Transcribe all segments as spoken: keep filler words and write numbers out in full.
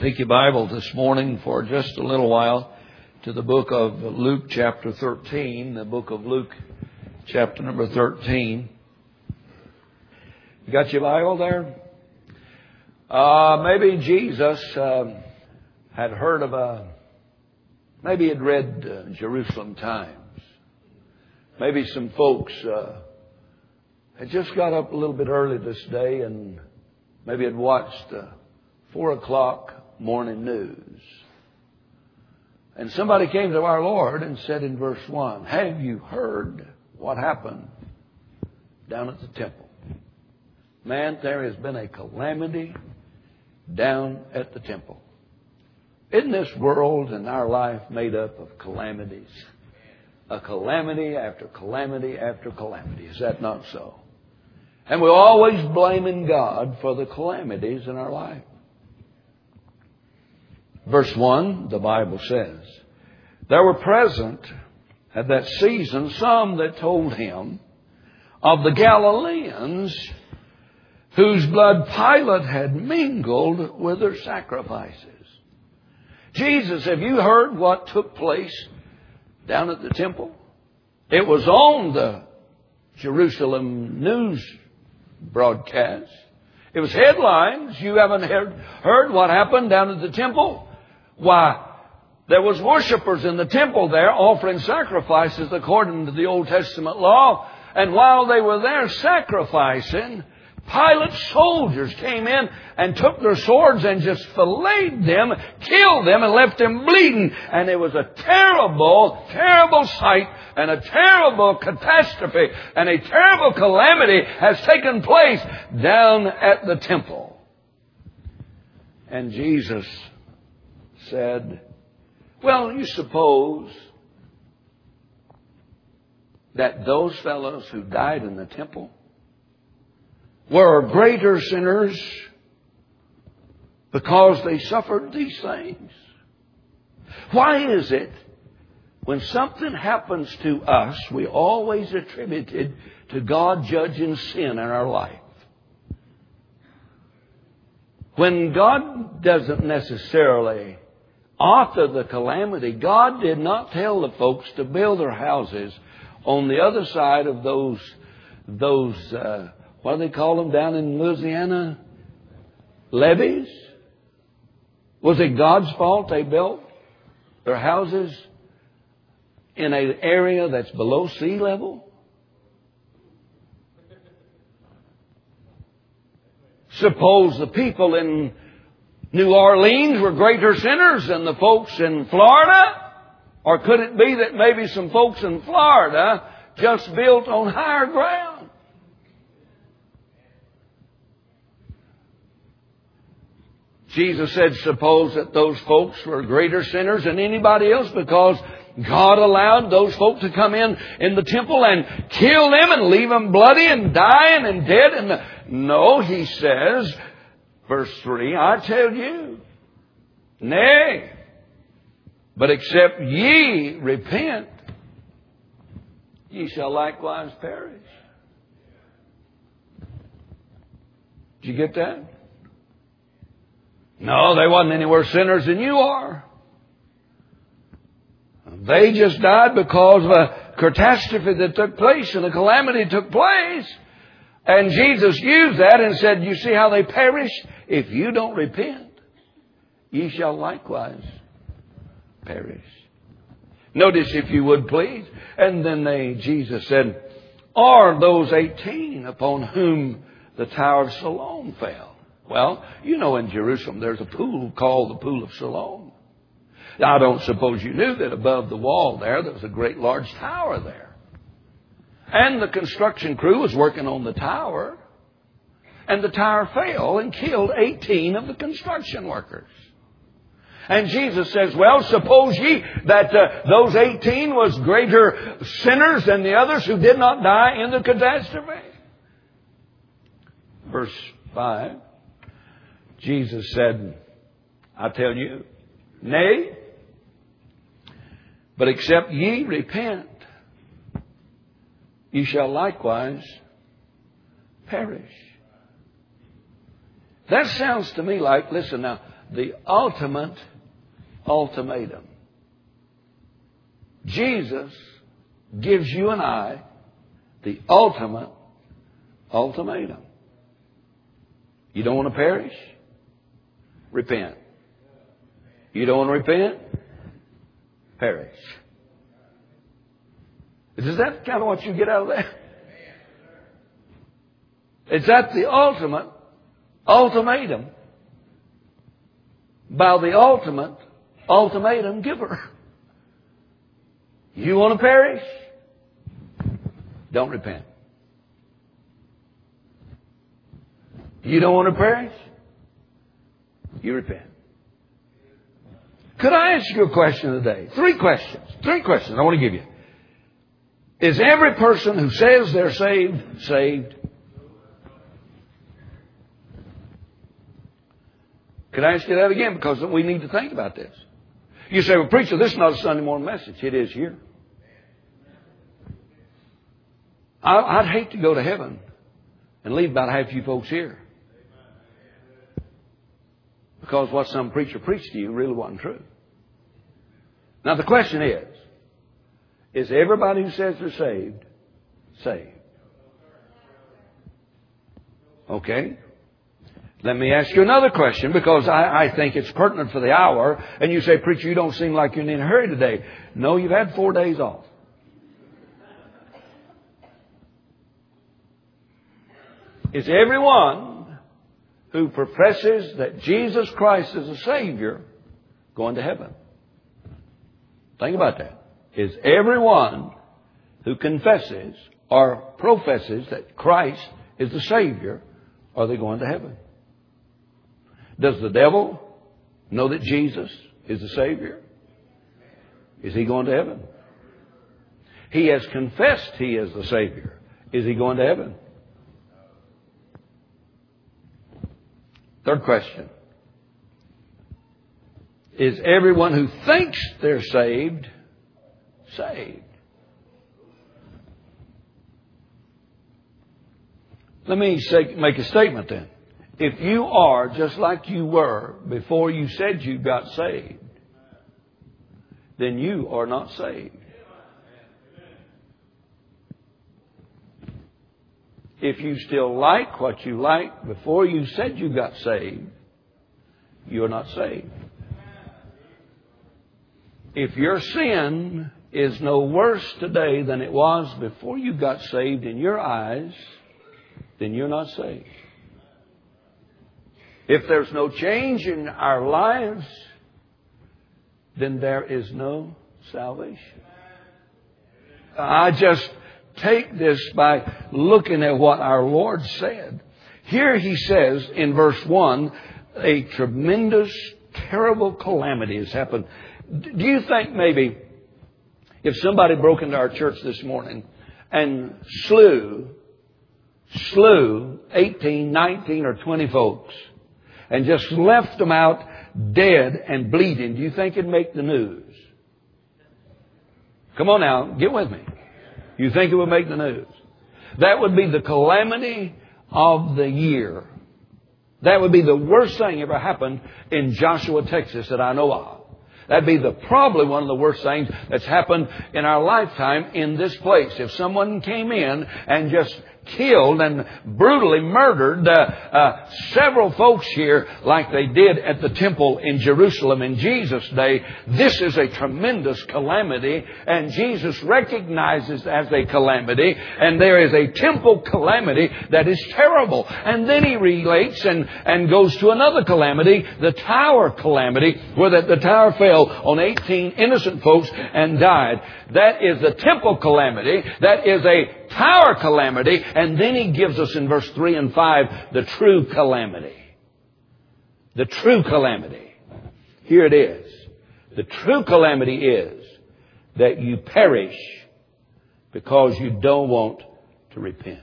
Take your Bible this morning for just a little while to the book of Luke chapter thirteen, the book of Luke chapter number thirteen. You got your Bible there? Uh, maybe Jesus uh, had heard of a, maybe had read uh, Jerusalem Times. Maybe some folks uh, had just got up a little bit early this day and maybe had watched the four o'clock morning news. And somebody came to our Lord and said in verse one, "Have you heard what happened down at the temple?" Man, there has been a calamity down at the temple. Isn't this world and our life made up of calamities? A calamity after calamity after calamity. Is that not so? And we're always blaming God for the calamities in our life. Verse one, the Bible says, "There were present at that season some that told him of the Galileans whose blood Pilate had mingled with their sacrifices." Jesus, have you heard what took place down at the temple? It was on the Jerusalem news broadcast. It was headlines. You haven't heard, heard what happened down at the temple? Why, there was worshipers in the temple there offering sacrifices according to the Old Testament law. And while they were there sacrificing, Pilate's soldiers came in and took their swords and just filleted them, killed them, and left them bleeding. And it was a terrible, terrible sight and a terrible catastrophe and a terrible calamity has taken place down at the temple. And Jesus said, "Well, you suppose that those fellows who died in the temple were greater sinners because they suffered these things? Why is it when something happens to us, we always attribute it to God judging sin in our life? When God doesn't necessarily author the calamity, God did not tell the folks to build their houses on the other side of those, those uh, what do they call them down in Louisiana? Levees? Was it God's fault they built their houses in an area that's below sea level? Suppose the people in New Orleans were greater sinners than the folks in Florida? Or could it be that maybe some folks in Florida just built on higher ground? Jesus said, suppose that those folks were greater sinners than anybody else because God allowed those folk to come in in the temple and kill them and leave them bloody and dying and dead. And the... No, he says, verse three, "I tell you, nay, but except ye repent, ye shall likewise perish." Did you get that? No, they wasn't any worse sinners than you are. They just died because of a catastrophe that took place and a calamity took place. And Jesus used that and said, you see how they perish? If you don't repent, ye shall likewise perish. Notice, if you would please. And then they, Jesus said, "Are those eighteen upon whom the Tower of Siloam fell?" Well, you know in Jerusalem there's a pool called the Pool of Siloam. Now, I don't suppose you knew that above the wall there, there was a great large tower there. And the construction crew was working on the tower. And the tower fell and killed eighteen of the construction workers. And Jesus says, well, suppose ye that uh, those eighteen was greater sinners than the others who did not die in the catastrophe. Verse five, Jesus said, "I tell you, nay, but except ye repent, ye shall likewise perish." That sounds to me like, listen now, the ultimate ultimatum. Jesus gives you and I the ultimate ultimatum. You don't want to perish? Repent. You don't want to repent? Perish. Is that kind of what you get out of that? Is that the ultimate ultimatum by the ultimate ultimatum giver? You want to perish? Don't repent. You don't want to perish? You repent. Could I ask you a question today? Three questions. Three questions I want to give you. Is every person who says they're saved, saved? Could I ask you that again? Because we need to think about this. You say, well, preacher, this is not a Sunday morning message. It is here. I'd hate to go to heaven and leave about half you folks here. Because what some preacher preached to you really wasn't true. Now the question is, is everybody who says they're saved, saved? Okay. Let me ask you another question, because I, I think it's pertinent for the hour. And you say, preacher, you don't seem like you're in a hurry today. No, you've had four days off. Is everyone who professes that Jesus Christ is a Savior going to heaven? Think about that. Is everyone who confesses or professes that Christ is the Savior, are they going to heaven? Does the devil know that Jesus is the Savior? Is he going to heaven? He has confessed he is the Savior. Is he going to heaven? Third question. Is everyone who thinks they're saved, saved? Let me say, make a statement then. If you are just like you were before you said you got saved, then you are not saved. If you still like what you liked before you said you got saved, you're not saved. If your sin is no worse today than it was before you got saved in your eyes, then you're not saved. If there's no change in our lives, then there is no salvation. I just take this by looking at what our Lord said. Here he says in verse one, a tremendous, terrible calamity has happened. Do you think maybe if somebody broke into our church this morning and slew, slew eighteen, nineteen, or twenty folks and just left them out dead and bleeding, do you think it'd make the news? Come on now, get with me. You think it would make the news? That would be the calamity of the year. That would be the worst thing ever happened in Joshua, Texas that I know of. That'd be the, probably one of the worst things that's happened in our lifetime in this place. If someone came in and just killed and brutally murdered uh, uh, several folks here like they did at the temple in Jerusalem in Jesus' day, this is a tremendous calamity, and Jesus recognizes as a calamity, and there is a temple calamity that is terrible. And then he relates and, and goes to another calamity, the tower calamity, where the, the tower fell on eighteen innocent folks and died. That is the temple calamity. That is a tower calamity. And then he gives us in verse three and five the true calamity. The true calamity. Here it is. The true calamity is that you perish because you don't want to repent.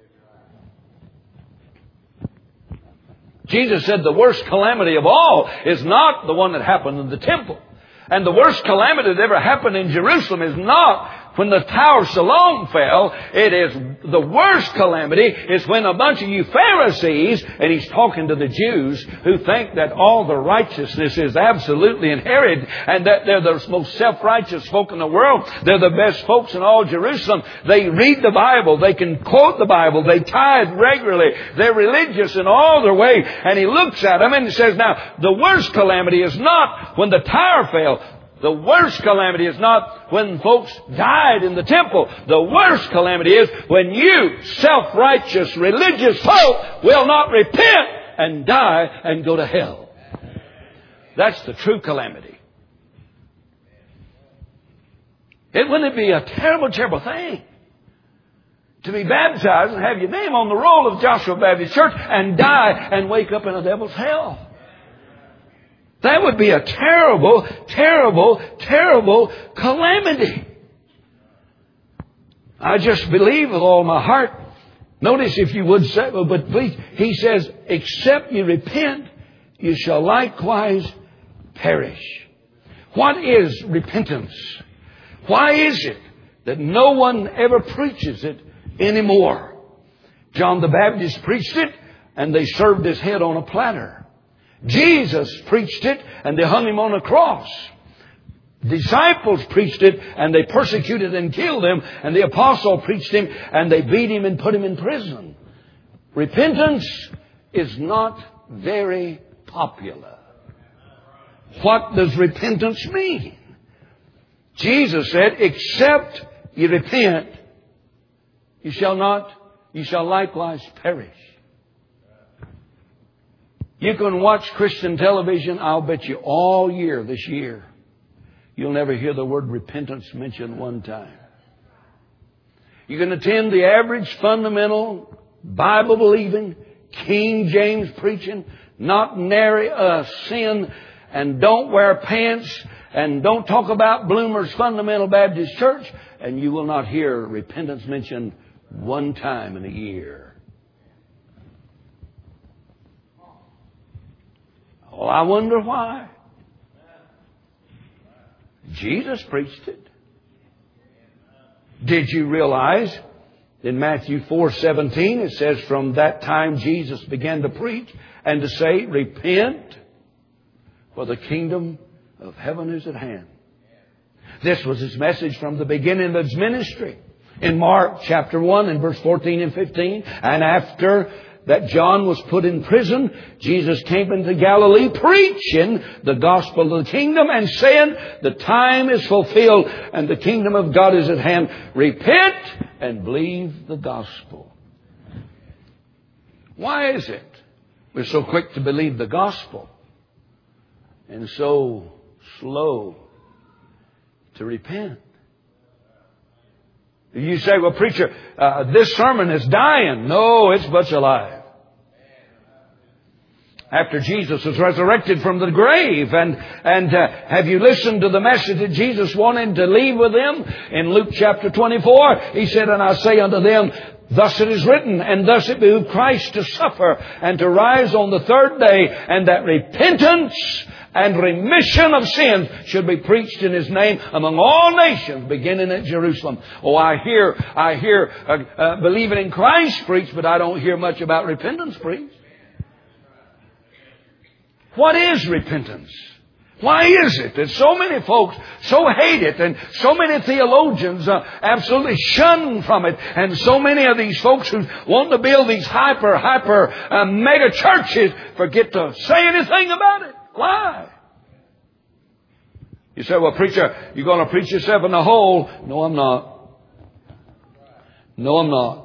Jesus said the worst calamity of all is not the one that happened in the temple. And the worst calamity that ever happened in Jerusalem is not when the Tower of Siloam fell. It is the worst calamity is when a bunch of you Pharisees, and he's talking to the Jews who think that all the righteousness is absolutely inherited and that they're the most self-righteous folk in the world. They're the best folks in all Jerusalem. They read the Bible. They can quote the Bible. They tithe regularly. They're religious in all their way. And he looks at them and he says, now, the worst calamity is not when the tower fell. The worst calamity is not when folks died in the temple. The worst calamity is when you, self-righteous, religious folk, will not repent and die and go to hell. That's the true calamity. It wouldn't it be a terrible, terrible thing to be baptized and have your name on the roll of Joshua Baptist Church and die and wake up in a devil's hell? That would be a terrible, terrible, terrible calamity. I just believe with all my heart. Notice if you would say, but please, he says, except you repent, you shall likewise perish. What is repentance? Why is it that no one ever preaches it anymore? John the Baptist preached it and they served his head on a platter. Jesus preached it and they hung him on a cross. Disciples preached it and they persecuted and killed him. And the apostle preached him and they beat him and put him in prison. Repentance is not very popular. What does repentance mean? Jesus said, except you repent, you shall not, you shall likewise perish. You can watch Christian television, I'll bet you all year this year, you'll never hear the word repentance mentioned one time. You can attend the average fundamental, Bible-believing, King James preaching, not nary a sin, and don't wear pants, and don't talk about Bloomer's Fundamental Baptist Church, and you will not hear repentance mentioned one time in a year. Oh, I wonder why. Jesus preached it. Did you realize in Matthew four seventeen it says, from that time Jesus began to preach and to say, repent, for the kingdom of heaven is at hand. This was his message from the beginning of his ministry. In Mark chapter one and verse fourteen and fifteen, and after that John was put in prison, Jesus came into Galilee preaching the gospel of the kingdom and saying, the time is fulfilled and the kingdom of God is at hand. Repent and believe the gospel. Why is it we're so quick to believe the gospel and so slow to repent? You say, well, preacher, uh, this sermon is dying. No, it's but alive. After Jesus was resurrected from the grave, and and uh, have you listened to the message that Jesus wanted to leave with them? In Luke chapter twenty-four, He said, and I say unto them, thus it is written, and thus it behooved Christ to suffer and to rise on the third day, and that repentance and remission of sins should be preached in His name among all nations, beginning at Jerusalem. Oh, I hear, I hear uh, uh, believing in Christ preached, but I don't hear much about repentance preached. What is repentance? Why is it that so many folks so hate it, and so many theologians uh, absolutely shun from it, and so many of these folks who want to build these hyper, hyper uh, mega churches forget to say anything about it? Why? You say, well, preacher, you're going to preach yourself in the hole. No, I'm not. No, I'm not.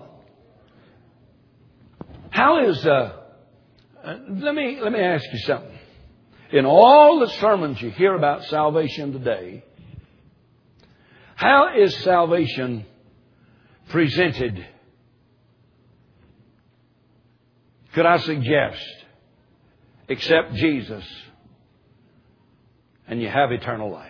How is, uh, uh, let me, let me ask you something. In all the sermons you hear about salvation today, how is salvation presented? Could I suggest, accept Jesus and you have eternal life?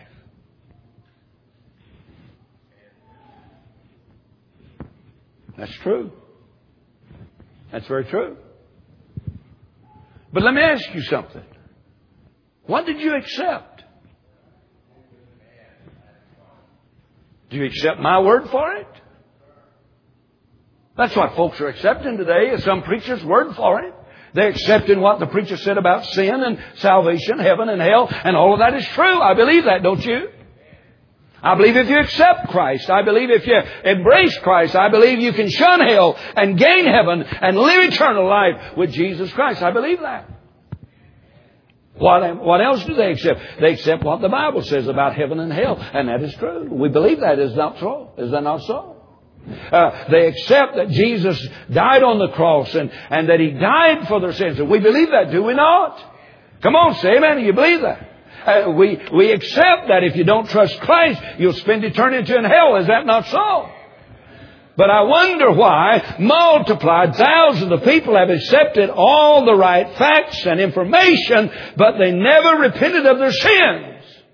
That's true. That's very true. But let me ask you something. What did you accept? Do you accept my word for it? That's what folks are accepting today, is some preacher's word for it. They're accepting what the preacher said about sin and salvation, heaven and hell, and all of that is true. I believe that, don't you? I believe if you accept Christ, I believe if you embrace Christ, I believe you can shun hell and gain heaven and live eternal life with Jesus Christ. I believe that. What, what else do they accept? They accept what the Bible says about heaven and hell, and that is true. We believe that. Is not so? Is that not so? Uh, they accept that Jesus died on the cross and, and that He died for their sins. And we believe that, do we not? Come on, say amen. Do you believe that? Uh, we, we accept that if you don't trust Christ, you'll spend eternity in hell. Is that not so? But I wonder why multiplied thousands of people have accepted all the right facts and information, but they never repented of their sins.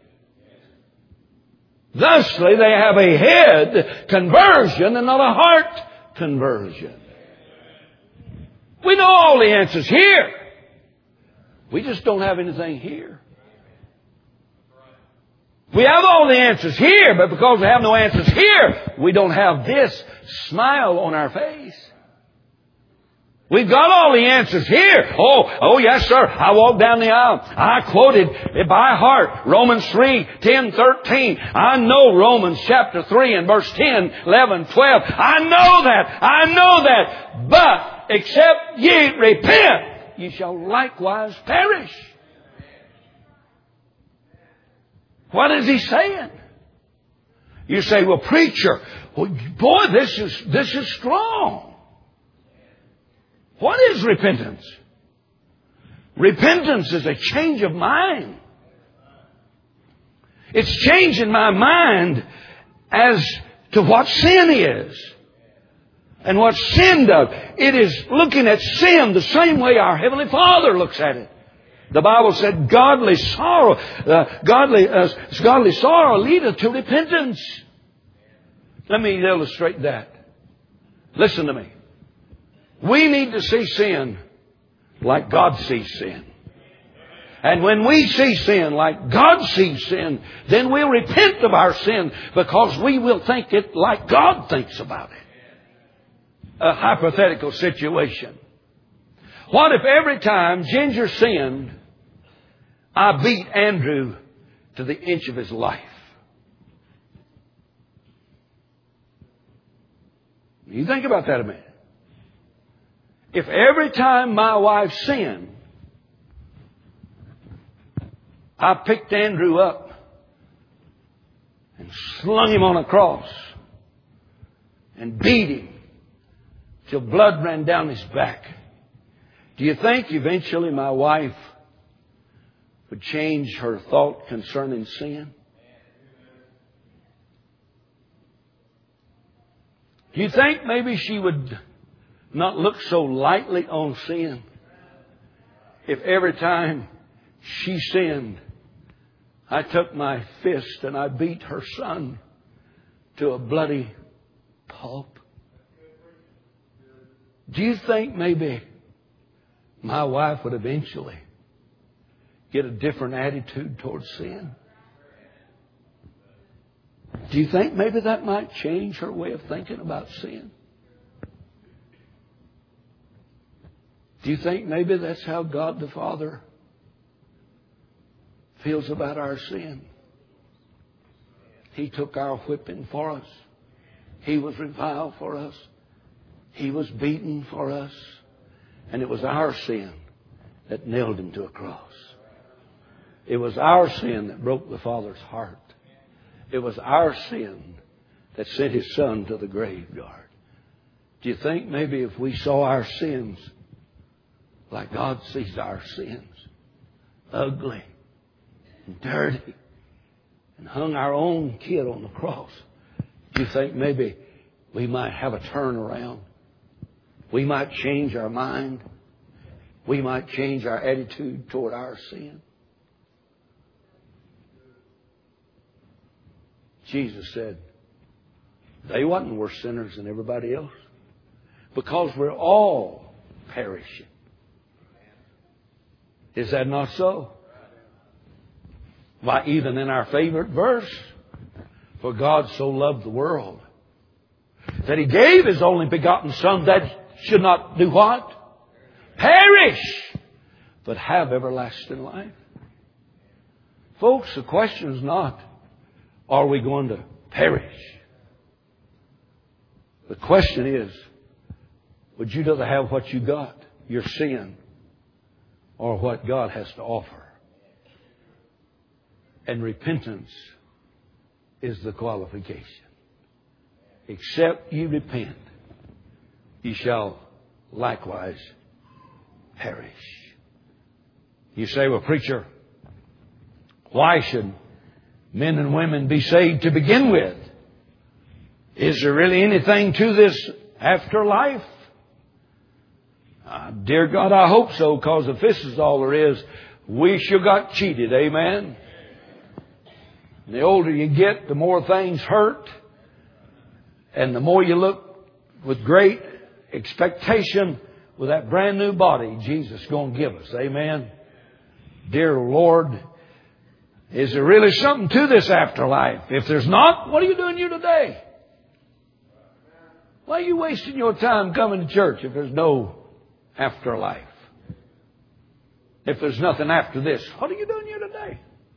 Thusly, they have a head conversion and not a heart conversion. We know all the answers here. We just don't have anything here. We have all the answers here, but because we have no answers here, we don't have this smile on our face. We've got all the answers here. Oh, oh yes, sir. I walked down the aisle. I quoted by heart Romans three, ten, thirteen. I know Romans chapter three and verse ten, eleven, twelve. I know that. I know that. But except ye repent, ye shall likewise perish. What is he saying? You say, well, preacher, boy, this is, this is strong. What is repentance? Repentance is a change of mind. It's changing my mind as to what sin is and what sin does. It is looking at sin the same way our Heavenly Father looks at it. The Bible said, "Godly sorrow, uh, godly, uh, godly sorrow leadeth to repentance." Let me illustrate that. Listen to me. We need to see sin like God sees sin. And when we see sin like God sees sin, then we'll repent of our sin because we will think it like God thinks about it. A hypothetical situation. What if every time Ginger sinned, I beat Andrew to the inch of his life? You think about that a minute. If every time my wife sinned, I picked Andrew up and slung him on a cross and beat him till blood ran down his back, do you think eventually my wife would change her thought concerning sin? Do you think maybe she would not look so lightly on sin if every time she sinned, I took my fist and I beat her son to a bloody pulp? Do you think maybe my wife would eventually get a different attitude towards sin? Do you think maybe that might change her way of thinking about sin? Do you think maybe that's how God the Father feels about our sin? He took our whipping for us. He was reviled for us. He was beaten for us. And it was our sin that nailed Him to a cross. It was our sin that broke the Father's heart. It was our sin that sent His Son to the graveyard. Do you think maybe if we saw our sins like God sees our sins, ugly and dirty, and hung our own kid on the cross, do you think maybe we might have a turnaround? We might change our mind. We might change our attitude toward our sin. Jesus said, they wasn't worse sinners than everybody else because we're all perishing. Is that not so? Why, even in our favorite verse, For God so loved the world that He gave His only begotten Son, that should not do what? Perish, but have everlasting life. Folks, the question is not, are we going to perish? The question is, would you rather have what you got, your sin, or what God has to offer? And repentance is the qualification. Except you repent, ye shall likewise perish. You say, well, preacher, why should men and women be saved to begin with? Is there really anything to this afterlife? Uh, dear God, I hope so, because if this is all there is, we sure got cheated. Amen? And the older you get, the more things hurt. And the more you look with great expectation with that brand new body Jesus is going to give us. Amen? Dear Lord, is there really something to this afterlife? If there's not, what are you doing here today? Why are you wasting your time coming to church if there's no afterlife? If there's nothing after this, what are you doing here today?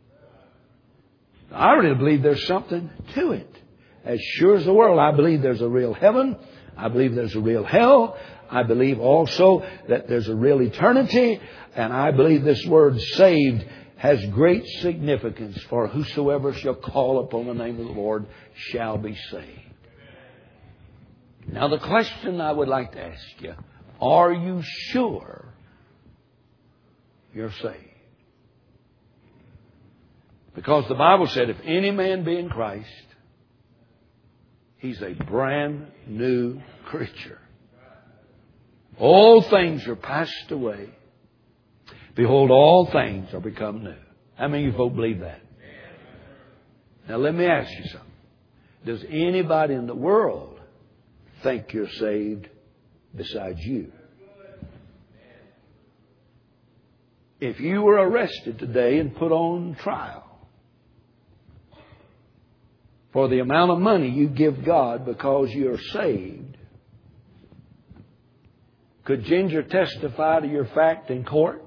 I really believe there's something to it. As sure as the world, I believe there's a real heaven. I believe there's a real hell. I believe also that there's a real eternity. And I believe this word saved has great significance, for whosoever shall call upon the name of the Lord shall be saved. Now the question I would like to ask you, are you sure you're saved? Because the Bible said, if any man be in Christ, he's a brand new creature. All things are passed away. Behold, all things are become new. How many of you folk believe that? Now let me ask you something. Does anybody in the world think you're saved besides you? If you were arrested today and put on trial for the amount of money you give God because you're saved, could Ginger testify to your fact in court?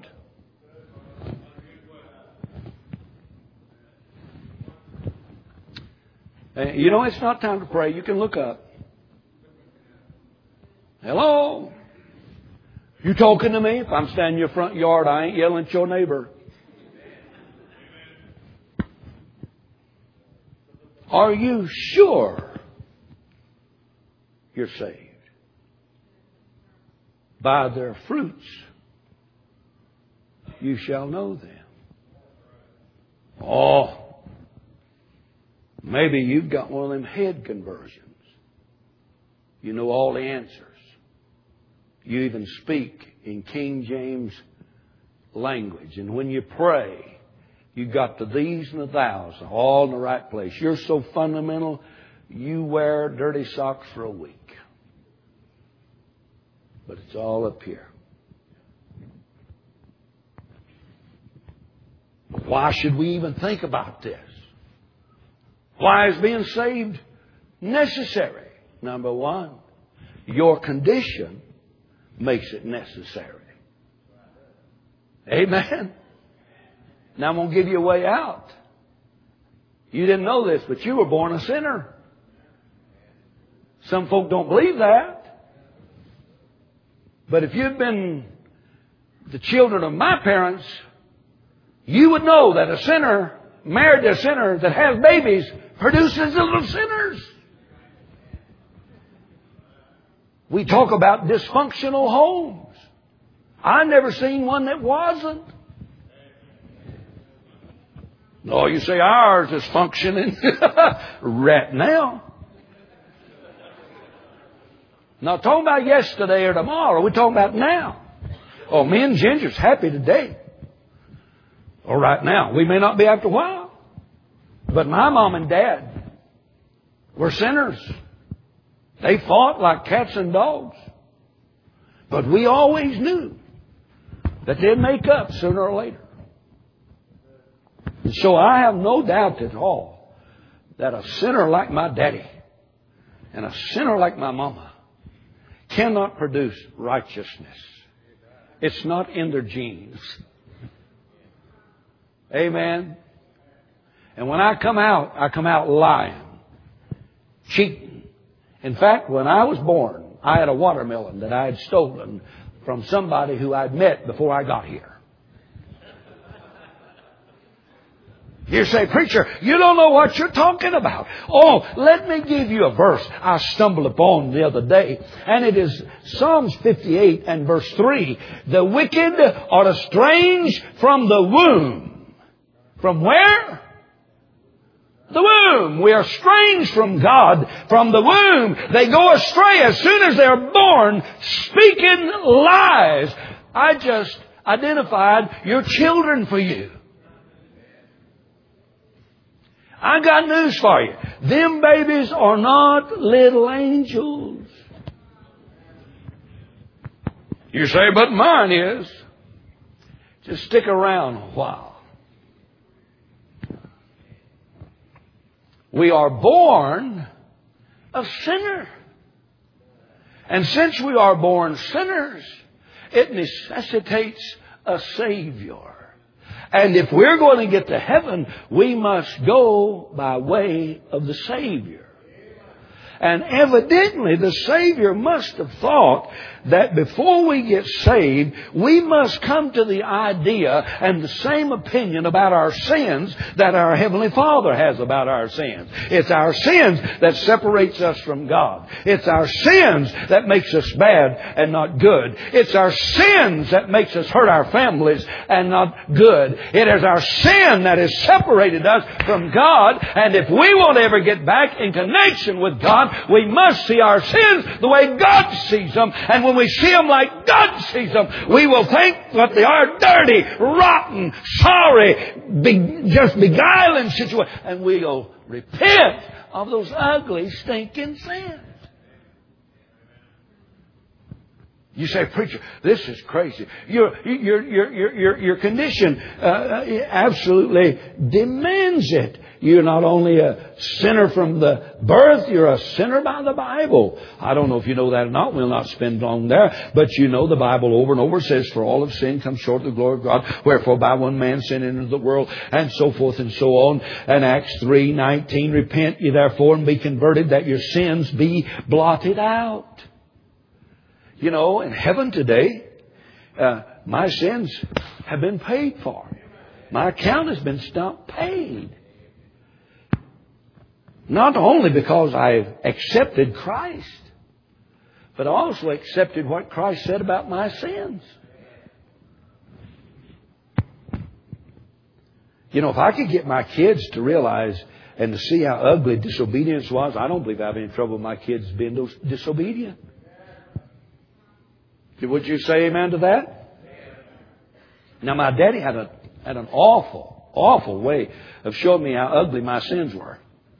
You know, it's not time to pray. You can look up. Hello? You talking to me? If I'm standing in your front yard, I ain't yelling at your neighbor. Are you sure you're saved? By their fruits you shall know them. Oh, maybe you've got one of them head conversions. You know all the answers. You even speak in King James language. And when you pray, you got the these and the thous all in the right place. You're so fundamental, you wear dirty socks for a week. But it's all up here. Why should we even think about this? Why is being saved necessary? Number one, your condition makes it necessary. Amen. Now I'm going to give you a way out. You didn't know this, but you were born a sinner. Some folk don't believe that. But if you've been the children of my parents, you would know that a sinner married to a sinner that has babies produces little sinners. We talk about dysfunctional homes. I never seen one that wasn't. No, you say ours is functioning right now. Not talking about yesterday or tomorrow. We're talking about now. Oh, me and Ginger's happy today. Or right now. We may not be after a while. But my mom and dad were sinners. They fought like cats and dogs. But we always knew that they'd make up sooner or later. And so I have no doubt at all that a sinner like my daddy and a sinner like my mama cannot produce righteousness. It's not in their genes. Amen. And when I come out, I come out lying, cheating. In fact, when I was born, I had a watermelon that I had stolen from somebody who I'd met before I got here. You say, preacher, you don't know what you're talking about. Oh, let me give you a verse I stumbled upon the other day. And it is Psalms fifty-eight and verse three. The wicked are estranged from the womb. From where? The womb. We are estranged from God from the womb. They go astray as soon as they're born, speaking lies. I just identified your children for you. I got news for you. Them babies are not little angels. You say, but mine is. Just stick around a while. We are born a sinner. And since we are born sinners, it necessitates a Savior. And if we're going to get to heaven, we must go by way of the Savior. And evidently the Savior must have thought that before we get saved, we must come to the idea and the same opinion about our sins that our Heavenly Father has about our sins. It's our sins that separates us from God. It's our sins that makes us bad and not good. It's our sins that makes us hurt our families and not good. It is our sin that has separated us from God. And if we want to ever get back in connection with God, we must see our sins the way God sees them. And when we see them like God sees them, we will think that they are dirty, rotten, sorry, be, just beguiling situations. And we'll repent of those ugly, stinking sins. You say, preacher, this is crazy. Your, your, your, your, your, your condition uh, absolutely demands it. You're not only a sinner from the birth, you're a sinner by the Bible. I don't know if you know that or not. We'll not spend long there. But you know the Bible over and over says, for all of sin comes short of the glory of God. Wherefore by one man sin entered the world, and so forth and so on. And Acts three nineteen, repent ye therefore and be converted, that your sins be blotted out. You know, in heaven today, uh, my sins have been paid for. My account has been stopped paid. Not only because I've accepted Christ, but also accepted what Christ said about my sins. You know, if I could get my kids to realize and to see how ugly disobedience was, I don't believe I have any trouble with my kids being disobedient. Would you say amen to that? Now, my daddy had a had an awful, awful way of showing me how ugly my sins were.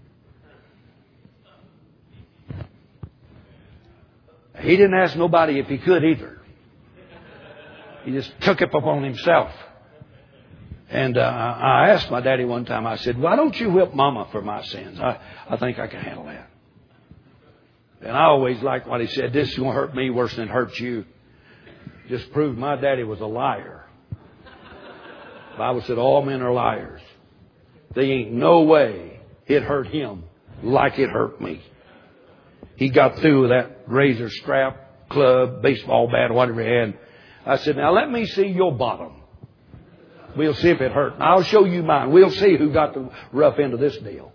He didn't ask nobody if he could either. He just took it upon himself. And uh, I asked my daddy one time, I said, why don't you whip Mama for my sins? I, I think I can handle that. And I always liked what he said, this is going to hurt me worse than it hurts you. Just proved my daddy was a liar. The Bible said all men are liars. There ain't no way it hurt him like it hurt me. He got through with that razor strap, club, baseball bat, whatever he had. I said, now let me see your bottom. We'll see if it hurt. And I'll show you mine. We'll see who got the rough end of this deal.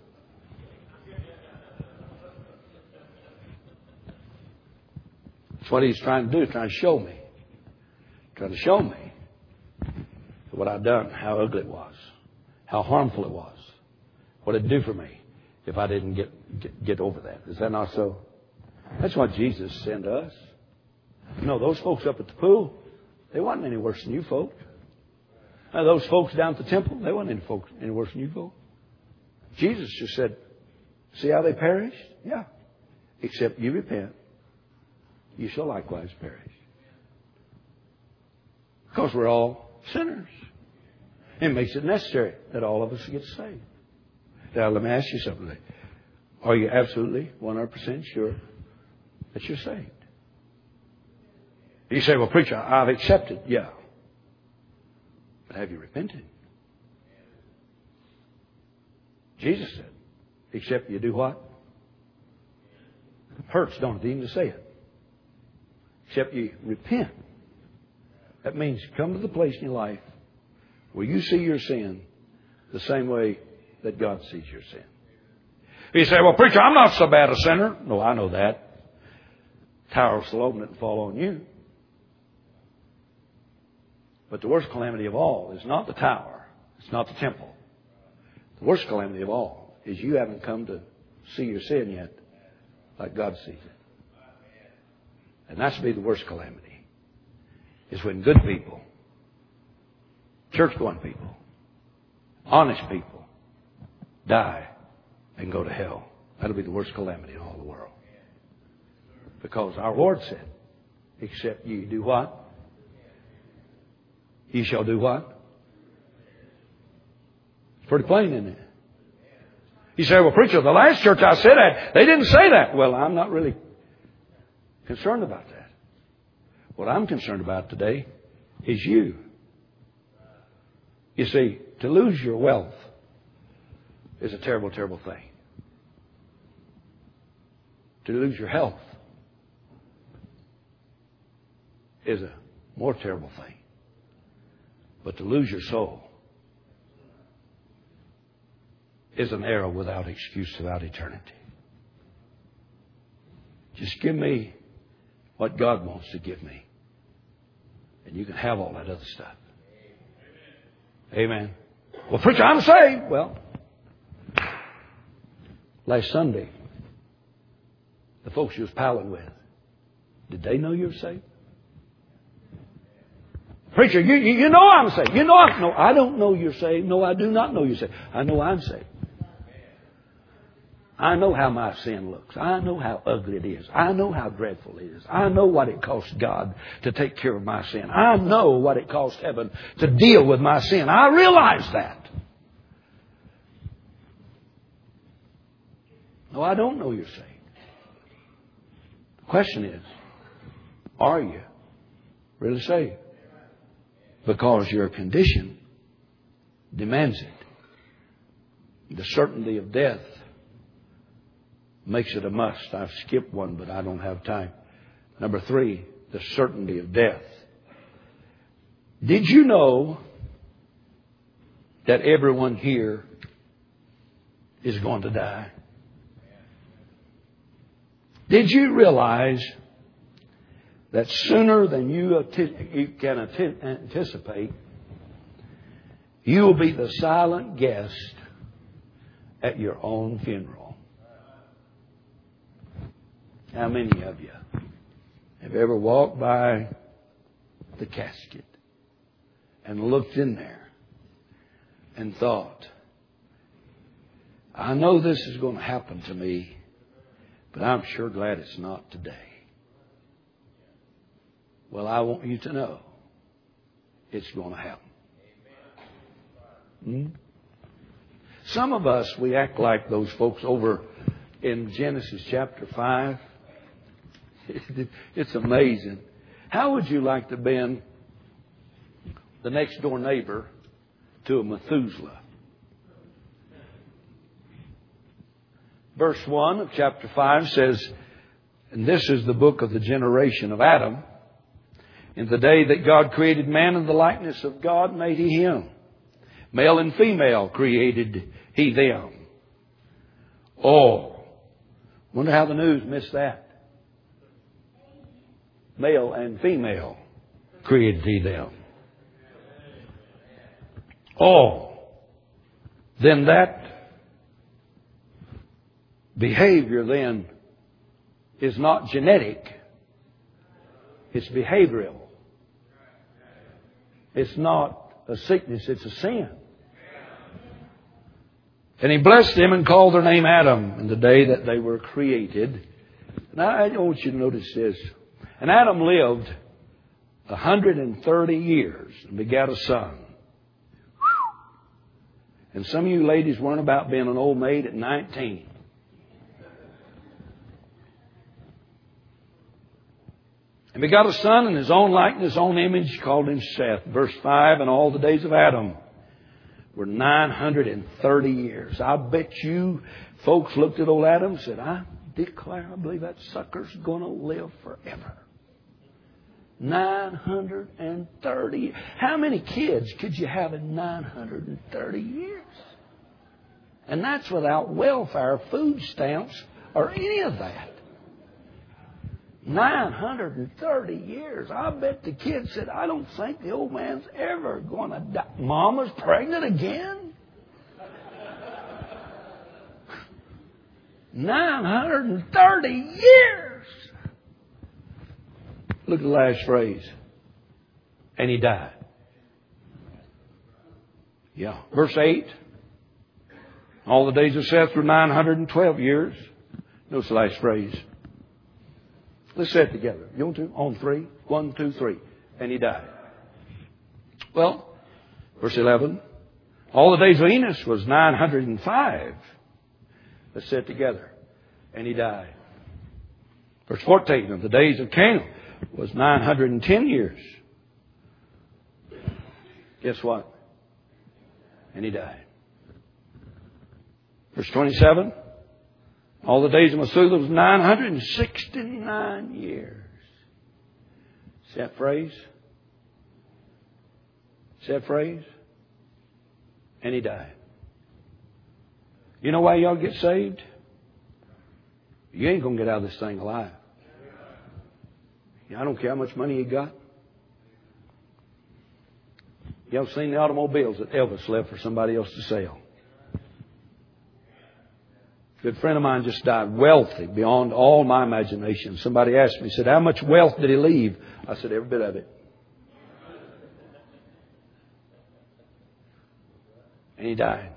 That's what he's trying to do, trying to show me. Trying to show me what I'd done, how ugly it was, how harmful it was, what it'd do for me if I didn't get, get, get over that. Is that not so? That's what Jesus sent to us. You know, those folks up at the pool, they wasn't any worse than you folks. Now, those folks down at the temple, they wasn't any, folks, any worse than you folks. Jesus just said, see how they perished? Yeah. Except you repent, you shall likewise perish. Because we're all sinners. It makes it necessary that all of us get saved. Now, let me ask you something today. Are you absolutely one hundred percent sure that you're saved? You say, well, preacher, I've accepted. Yeah. But have you repented? Jesus said, except you do what? It hurts, don't it, even to say it. Except you repent. That means come to the place in your life where you see your sin the same way that God sees your sin. You say, well, preacher, I'm not so bad a sinner. No, I know that. Tower will open it and fall on you. But the worst calamity of all is not the tower. It's not the temple. The worst calamity of all is you haven't come to see your sin yet like God sees it. And that's to be the worst calamity. Is when good people, church-going people, honest people, die and go to hell. That'll be the worst calamity in all the world. Because our Lord said, except ye do what? Ye shall do what? It's pretty plain, isn't it? You say, well, preacher, the last church I said at, they didn't say that. Well, I'm not really concerned about that. What I'm concerned about today is you. You see, to lose your wealth is a terrible, terrible thing. To lose your health is a more terrible thing. But to lose your soul is an error without excuse throughout eternity. Just give me what God wants to give me. And you can have all that other stuff. Amen. Well, preacher, I'm saved. Well, last Sunday, the folks you was palling with, did they know you were saved? Preacher, you, you, you know I'm saved. You know I'm... No, I don't know you're saved. No, I do not know you're saved. I know I'm saved. I know how my sin looks. I know how ugly it is. I know how dreadful it is. I know what it costs God to take care of my sin. I know what it costs heaven to deal with my sin. I realize that. No, I don't know you're saved. The question is, are you really saved? Because your condition demands it. The certainty of death makes it a must. I've skipped one, but I don't have time. Number three, the certainty of death. Did you know that everyone here is going to die? Did you realize that sooner than you, you can anticipate, you will be the silent guest at your own funeral? How many of you have ever walked by the casket and looked in there and thought, I know this is going to happen to me, but I'm sure glad it's not today. Well, I want you to know it's going to happen. Hmm? Some of us, we act like those folks over in Genesis chapter five. It's amazing. How would you like to have been the next door neighbor to a Methuselah? Verse one of chapter five says, and this is the book of the generation of Adam. In the day that God created man in the likeness of God made he him. Male and female created he them. Oh, wonder how the news missed that. Male and female created he them. Oh, then that behavior then is not genetic. It's behavioral. It's not a sickness, it's a sin. And he blessed them and called their name Adam in the day that they were created. Now I want you to notice this. And Adam lived one hundred thirty years and begat a son. And some of you ladies weren't about being an old maid at nineteen. And begot a son in his own likeness, his own image, called him Seth. Verse five, and all the days of Adam were nine hundred thirty years. I bet you folks looked at old Adam and said, I declare, I believe that sucker's going to live forever. nine hundred thirty. How many kids could you have in nine hundred thirty years? And that's without welfare, food stamps, or any of that. nine hundred thirty years. I bet the kid said, I don't think the old man's ever going to die. Mama's pregnant again? nine hundred thirty years. Look at the last phrase. And he died. Yeah. Verse eight. All the days of Seth were nine hundred twelve years. Notice the last phrase. Let's say it together. You want to? On three. One, two, three. And he died. Well, verse eleven. All the days of Enos was nine hundred five. Let's say it together. And he died. Verse fourteen. Of the days of Canaan was nine hundred ten years. Guess what? And he died. Verse twenty-seven. All the days of Methuselah was nine hundred sixty-nine years. See that phrase? See that phrase? And he died. You know why y'all get saved? You ain't going to get out of this thing alive. I don't care how much money you got. Y'all seen the automobiles that Elvis left for somebody else to sell? A good friend of mine just died, wealthy beyond all my imagination. Somebody asked me, said, how much wealth did he leave? I said, every bit of it. And he died.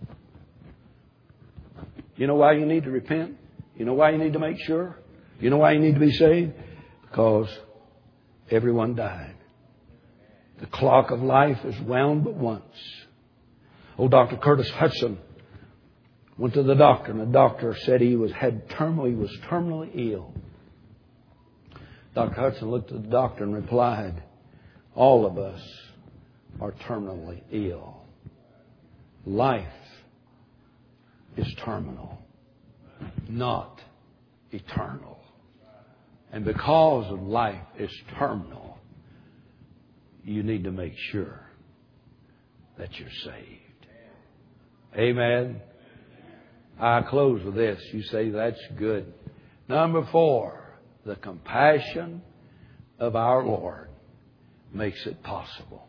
You know why you need to repent? You know why you need to make sure? You know why you need to be saved? Because everyone died. The clock of life is wound but once. Old Doctor Curtis Hudson went to the doctor, and the doctor said he was had terminal, he was terminally ill. Doctor Hudson looked at the doctor and replied, all of us are terminally ill. Life is terminal, not eternal. And because of life is terminal, you need to make sure that you're saved. Amen. I close with this. You say, that's good. Number four, the compassion of our Lord makes it possible.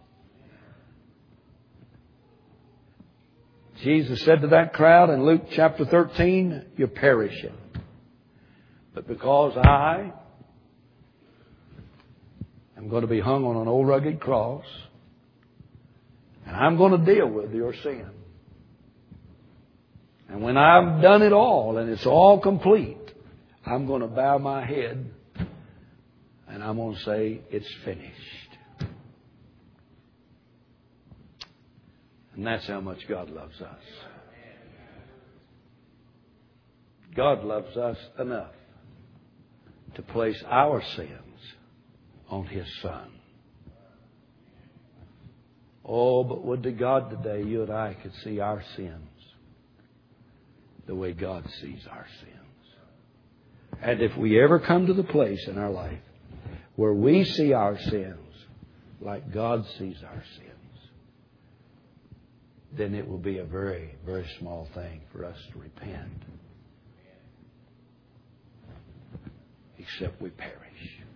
Jesus said to that crowd in Luke chapter thirteen, you're perishing. But because I am going to be hung on an old rugged cross, and I'm going to deal with your sin. And when I've done it all and it's all complete, I'm going to bow my head and I'm going to say, it's finished. And that's how much God loves us. God loves us enough to place our sins on His Son. Oh, but would to God today you and I could see our sins the way God sees our sins. And if we ever come to the place in our life where we see our sins like God sees our sins, then it will be a very, very small thing for us to repent. Except we perish.